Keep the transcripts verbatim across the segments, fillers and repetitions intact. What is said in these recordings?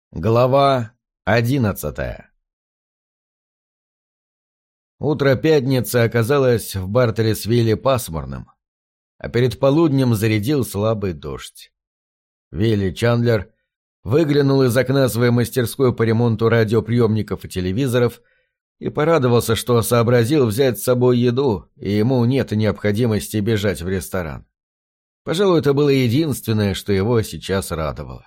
Глава одиннадцатая. Утро пятницы оказалось в Бартлесвилле пасмурным, а перед полуднем зарядил слабый дождь. Вилли Чандлер выглянул из окна своей мастерской по ремонту радиоприемников и телевизоров и порадовался, что сообразил взять с собой еду, и ему нет необходимости бежать в ресторан. Пожалуй, это было единственное, что его сейчас радовало.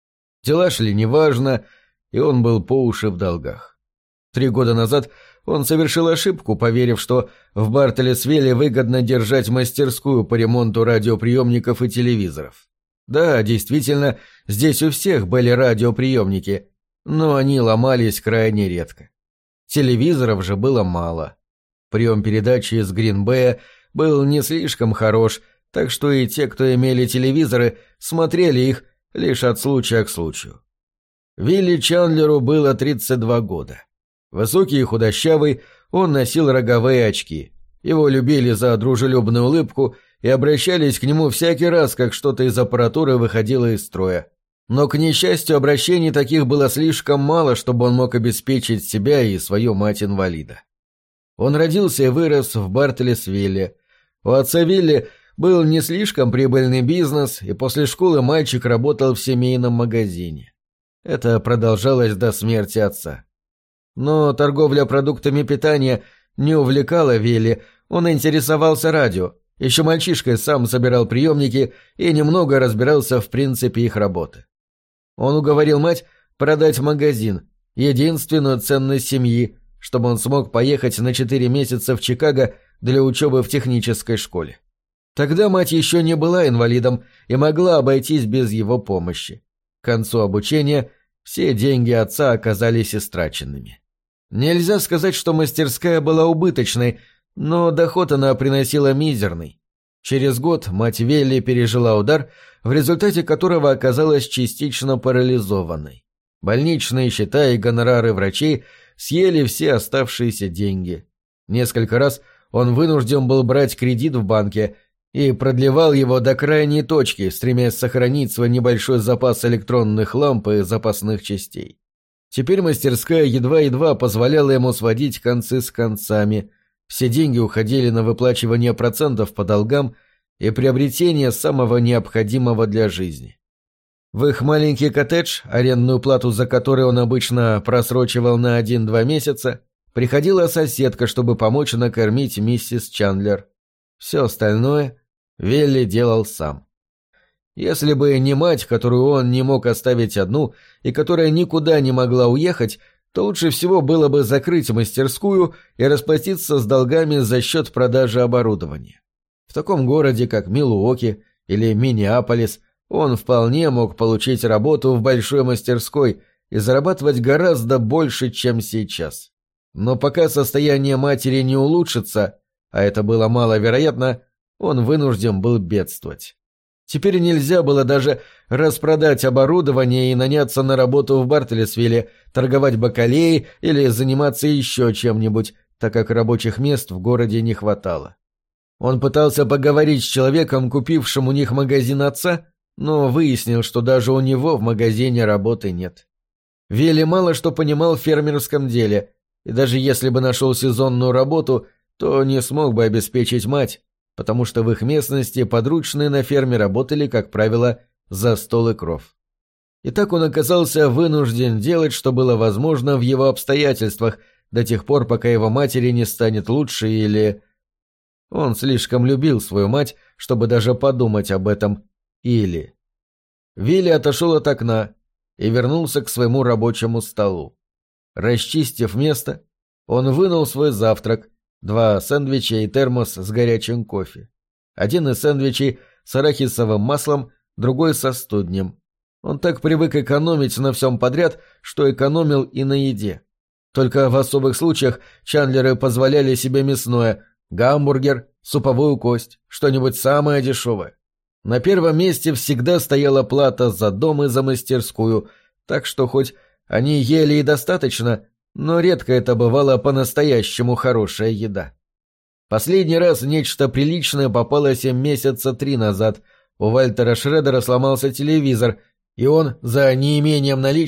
Дела шли неважно, и он был по уши в долгах. Три года назад он совершил ошибку, поверив, что в Бартлесвилле выгодно держать мастерскую по ремонту радиоприемников и телевизоров. Да, действительно, здесь у всех были радиоприемники, но они ломались крайне редко. Телевизоров же было мало. Прием передачи из Грин-Бэя был не слишком хорош, так что и те, кто имели телевизоры, смотрели их лишь от случая к случаю. Вилли Чандлеру было тридцать два года. Высокий и худощавый, он носил роговые очки. Его любили за дружелюбную улыбку и обращались к нему всякий раз, как что-то из аппаратуры выходило из строя. Но, к несчастью, обращений таких было слишком мало, чтобы он мог обеспечить себя и свою мать-инвалида. Он родился и вырос в Бартлесвилле. У отца Вилли был не слишком прибыльный бизнес, и после школы мальчик работал в семейном магазине. Это продолжалось до смерти отца. Но торговля продуктами питания не увлекала Вилли, он интересовался радио. Еще мальчишкой сам собирал приемники и немного разбирался в принципе их работы. Он уговорил мать продать магазин, единственную ценность семьи, чтобы он смог поехать на четыре месяца в Чикаго для учебы в технической школе. Тогда мать еще не была инвалидом и могла обойтись без его помощи. К концу обучения все деньги отца оказались истраченными. Нельзя сказать, что мастерская была убыточной, но доход она приносила мизерный. Через год мать Вилли пережила удар, в результате которого оказалась частично парализованной. Больничные счета и гонорары врачей съели все оставшиеся деньги. Несколько раз он вынужден был брать кредит в банке и продлевал его до крайней точки, стремясь сохранить свой небольшой запас электронных ламп и запасных частей. Теперь мастерская едва-едва позволяла ему сводить концы с концами. Все деньги уходили на выплачивание процентов по долгам и приобретение самого необходимого для жизни. В их маленький коттедж, арендную плату за который он обычно просрочивал на один-два месяца, приходила соседка, чтобы помочь накормить миссис Чандлер. Все остальное Вилли делал сам. Если бы не мать, которую он не мог оставить одну и которая никуда не могла уехать, то лучше всего было бы закрыть мастерскую и расплатиться с долгами за счет продажи оборудования. В таком городе, как Милуоки или Миннеаполис, он вполне мог получить работу в большой мастерской и зарабатывать гораздо больше, чем сейчас. Но пока состояние матери не улучшится, а это было маловероятно, он вынужден был бедствовать. Теперь нельзя было даже распродать оборудование и наняться на работу в Бартлесвилле, торговать бакалеей или заниматься еще чем-нибудь, так как рабочих мест в городе не хватало. Он пытался поговорить с человеком, купившим у них магазин отца, но выяснил, что даже у него в магазине работы нет. Вилли мало что понимал в фермерском деле, и даже если бы нашел сезонную работу, то не смог бы обеспечить мать, потому что в их местности подручные на ферме работали, как правило, за стол и кров. И так он оказался вынужден делать, что было возможно в его обстоятельствах, до тех пор, пока его матери не станет лучше или... Он слишком любил свою мать, чтобы даже подумать об этом. Или... Вилли отошел от окна и вернулся к своему рабочему столу. Расчистив место, он вынул свой завтрак, два сэндвича и термос с горячим кофе. Один из сэндвичей с арахисовым маслом, другой со студнем. Он так привык экономить на всем подряд, что экономил и на еде. Только в особых случаях Чандлеры позволяли себе мясное, гамбургер, суповую кость, что-нибудь самое дешевое. На первом месте всегда стояла плата за дом и за мастерскую, так что хоть они ели и достаточно, но редко это бывала по-настоящему хорошая еда. Последний раз нечто приличное попалось им месяца три назад. У Вальтера Шредера сломался телевизор, и он, за неимением наличных,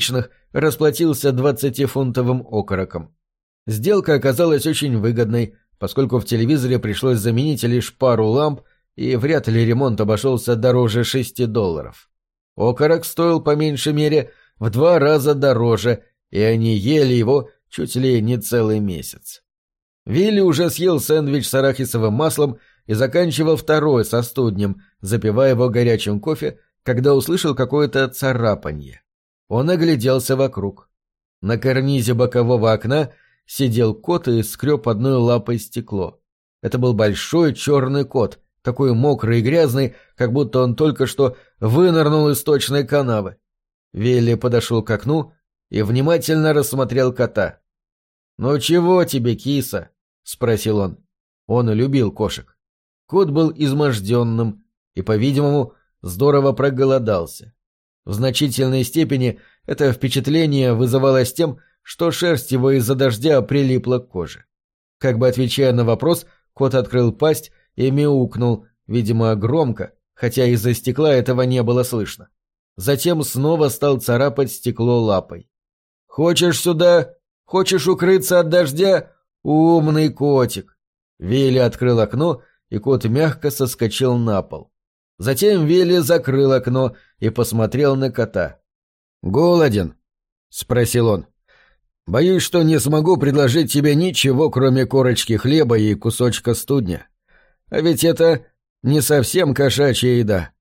расплатился двадцатифунтовым окороком. Сделка оказалась очень выгодной, поскольку в телевизоре пришлось заменить лишь пару ламп, и вряд ли ремонт обошелся дороже шести долларов. Окорок стоил по меньшей мере в два раза дороже, и они ели его чуть ли не целый месяц. Вилли уже съел сэндвич с арахисовым маслом и заканчивал второй со студнем, запивая его горячим кофе, когда услышал какое-то царапанье. Он огляделся вокруг. На карнизе бокового окна сидел кот и скреб одной лапой стекло. Это был большой черный кот, такой мокрый и грязный, как будто он только что вынырнул из сточной канавы. Вилли подошел к окну и внимательно рассмотрел кота. «Ну чего тебе, киса?» — спросил он. Он любил кошек. Кот был изможденным и, по-видимому, здорово проголодался. В значительной степени это впечатление вызывалось тем, что шерсть его из-за дождя прилипла к коже. Как бы отвечая на вопрос, кот открыл пасть и мяукнул, видимо, громко, хотя из-за стекла этого не было слышно. Затем снова стал царапать стекло лапой. «Хочешь сюда? Хочешь укрыться от дождя? Умный котик!» Вилли открыл окно, и кот мягко соскочил на пол. Затем Вилли закрыл окно и посмотрел на кота. «Голоден?» — спросил он. «Боюсь, что не смогу предложить тебе ничего, кроме корочки хлеба и кусочка студня. А ведь это не совсем кошачья еда».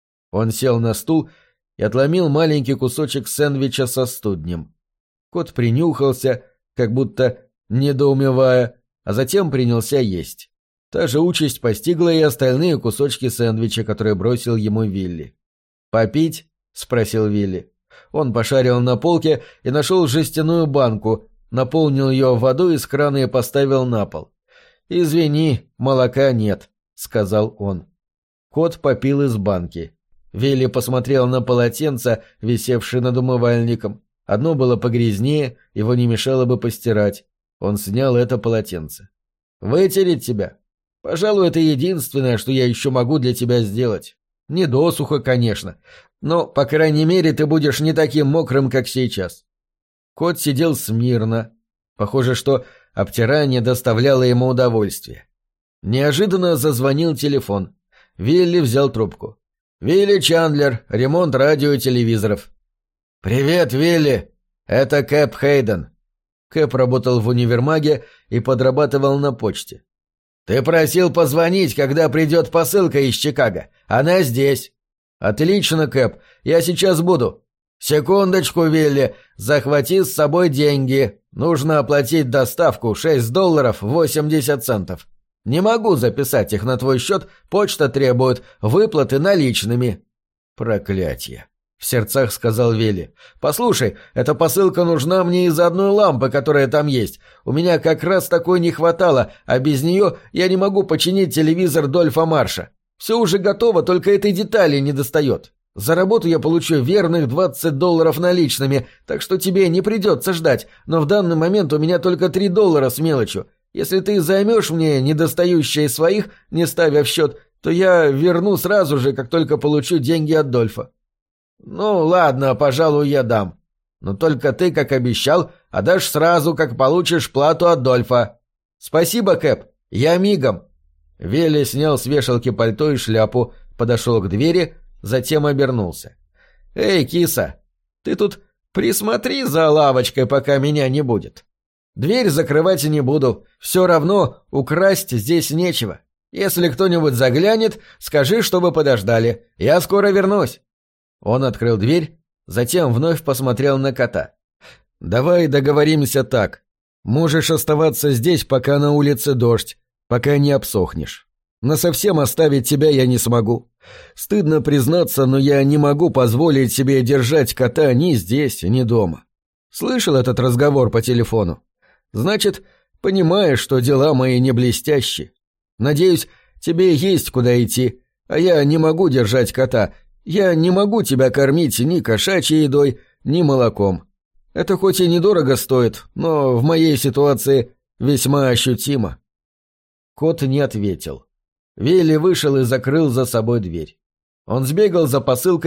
Он сел на стул и отломил маленький кусочек сэндвича со студнем. Кот принюхался, как будто недоумевая, а затем принялся есть. Та же участь постигла и остальные кусочки сэндвича, которые бросил ему Вилли. «Попить?» — спросил Вилли. Он пошарил на полке и нашел жестяную банку, наполнил ее водой из крана и поставил на пол. «Извини, молока нет», — сказал он. Кот попил из банки. Вилли посмотрел на полотенце, висевшее над умывальником. Одно было погрязнее, его не мешало бы постирать. Он снял это полотенце. «Вытереть тебя? Пожалуй, это единственное, что я еще могу для тебя сделать. Не досуха, конечно, но, по крайней мере, ты будешь не таким мокрым, как сейчас». Кот сидел смирно. Похоже, что обтирание доставляло ему удовольствие. Неожиданно зазвонил телефон. Вилли взял трубку. «Вилли Чандлер, ремонт радио и телевизоров». «Привет, Вилли! Это Кэп Хейден». Кэп работал в универмаге и подрабатывал на почте. «Ты просил позвонить, когда придет посылка из Чикаго. Она здесь». «Отлично, Кэп, я сейчас буду». «Секундочку, Вилли, захвати с собой деньги. Нужно оплатить доставку шесть долларов восемьдесят центов. Не могу записать их на твой счет, почта требует выплаты наличными». «Проклятье», — в сердцах сказал Вилли. «Послушай, эта посылка нужна мне из-за одной лампы, которая там есть. У меня как раз такой не хватало, а без нее я не могу починить телевизор Дольфа Марша. Все уже готово, только этой детали не достает. За работу я получу верных двадцать долларов наличными, так что тебе не придется ждать, но в данный момент у меня только три доллара с мелочью. Если ты займешь мне недостающие своих, не ставя в счет, то я верну сразу же, как только получу деньги от Дольфа». «Ну, ладно, пожалуй, я дам. Но только ты, как обещал, отдашь сразу, как получишь плату от Дольфа». «Спасибо, Кэп, я мигом». Вилли снял с вешалки пальто и шляпу, подошел к двери, затем обернулся. «Эй, киса, ты тут присмотри за лавочкой, пока меня не будет. Дверь закрывать не буду, все равно украсть здесь нечего. Если кто-нибудь заглянет, скажи, чтобы подождали, я скоро вернусь». Он открыл дверь, затем вновь посмотрел на кота. «Давай договоримся так. Можешь оставаться здесь, пока на улице дождь, пока не обсохнешь. Насовсем оставить тебя я не смогу. Стыдно признаться, но я не могу позволить себе держать кота ни здесь, ни дома. Слышал этот разговор по телефону? Значит, понимаешь, что дела мои не блестящие. Надеюсь, тебе есть куда идти, а я не могу держать кота. Я не могу тебя кормить ни кошачьей едой, ни молоком. Это хоть и недорого стоит, но в моей ситуации весьма ощутимо». Кот не ответил. Вилли вышел и закрыл за собой дверь. Он сбегал за посылкой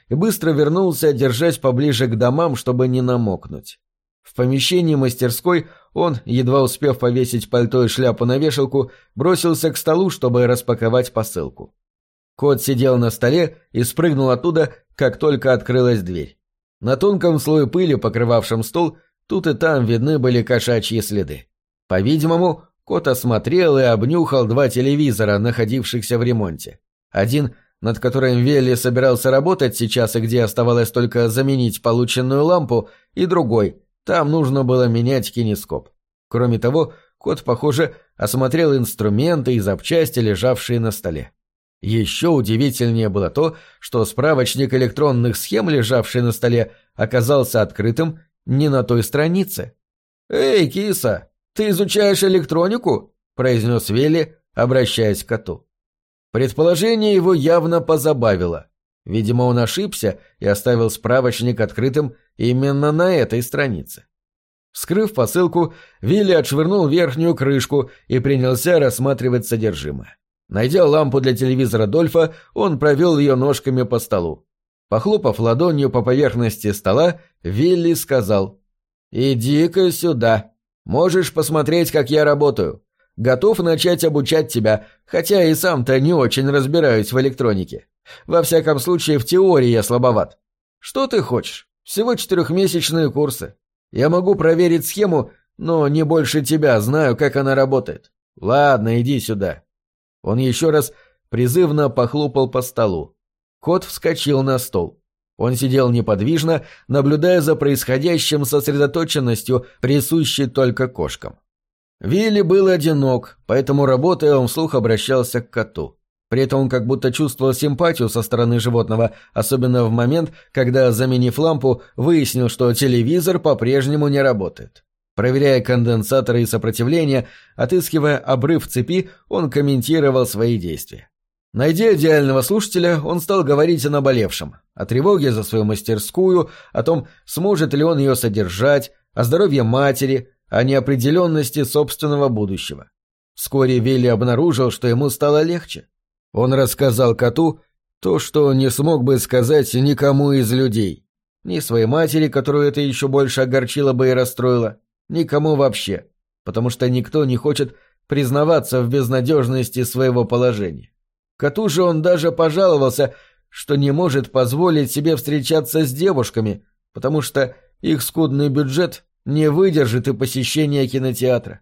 и быстро вернулся, держась поближе к домам, чтобы не намокнуть. В помещении мастерской он, едва успев повесить пальто и шляпу на вешалку, бросился к столу, чтобы распаковать посылку. Кот сидел на столе и спрыгнул оттуда, как только открылась дверь. На тонком слое пыли, покрывавшем стол, тут и там видны были кошачьи следы. По-видимому, кот осмотрел и обнюхал два телевизора, находившихся в ремонте. Один, над которым Вилли собирался работать сейчас и где оставалось только заменить полученную лампу, и другой, там нужно было менять кинескоп. Кроме того, кот, похоже, осмотрел инструменты и запчасти, лежавшие на столе. Еще удивительнее было то, что справочник электронных схем, лежавший на столе, оказался открытым не на той странице. «Эй, киса, ты изучаешь электронику?» – произнес Вилли, обращаясь к коту. Предположение его явно позабавило. Видимо, он ошибся и оставил справочник открытым именно на этой странице. Вскрыв посылку, Вилли отшвырнул верхнюю крышку и принялся рассматривать содержимое. Найдя лампу для телевизора Дольфа, он провел ее ножками по столу. Похлопав ладонью по поверхности стола, Вилли сказал: «Иди-ка сюда. Можешь посмотреть, как я работаю. Готов начать обучать тебя, хотя и сам-то не очень разбираюсь в электронике. Во всяком случае, в теории я слабоват. Что ты хочешь? Всего четырехмесячные курсы. Я могу проверить схему, но не больше тебя знаю, как она работает. Ладно, иди сюда». Он еще раз призывно похлопал по столу. Кот вскочил на стол. Он сидел неподвижно, наблюдая за происходящим сосредоточенностью, присущей только кошкам. Вилли был одинок, поэтому, работая, он вслух обращался к коту. При этом он как будто чувствовал симпатию со стороны животного, особенно в момент, когда, заменив лампу, выяснил, что телевизор по-прежнему не работает. Проверяя конденсаторы и сопротивление, отыскивая обрыв цепи, он комментировал свои действия. Найдя идеального слушателя, он стал говорить о наболевшем, о тревоге за свою мастерскую, о том, сможет ли он ее содержать, о здоровье матери, о неопределенности собственного будущего. Вскоре Вилли обнаружил, что ему стало легче. Он рассказал коту то, что не смог бы сказать никому из людей. Ни своей матери, которую это еще больше огорчило бы и расстроило, никому вообще, потому что никто не хочет признаваться в безнадежности своего положения. Коту же он даже пожаловался, что не может позволить себе встречаться с девушками, потому что их скудный бюджет не выдержит и посещения кинотеатра.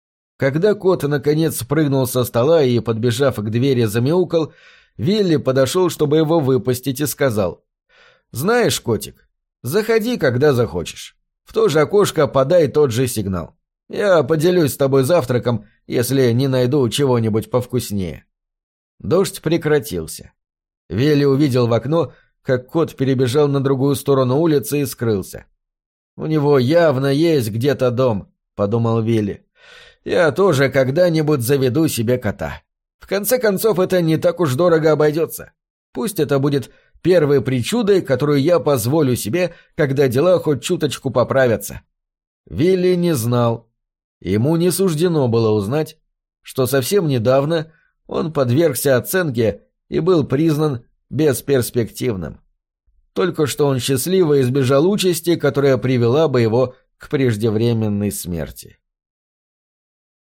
Когда кот наконец спрыгнул со стола и, подбежав к двери, замяукал, Вилли подошел, чтобы его выпустить, и сказал: «Знаешь, котик, заходи, когда захочешь. В то же окошко подай тот же сигнал. Я поделюсь с тобой завтраком, если не найду чего-нибудь повкуснее». Дождь прекратился. Вилли увидел в окно, как кот перебежал на другую сторону улицы и скрылся. «У него явно есть где-то дом», — подумал Вилли. «Я тоже когда-нибудь заведу себе кота. В конце концов, это не так уж дорого обойдется. Пусть это будет первой причудой, которую я позволю себе, когда дела хоть чуточку поправятся». Вилли не знал. Ему не суждено было узнать, что совсем недавно он подвергся оценке и был признан бесперспективным. Только что он счастливо избежал участи, которая привела бы его к преждевременной смерти.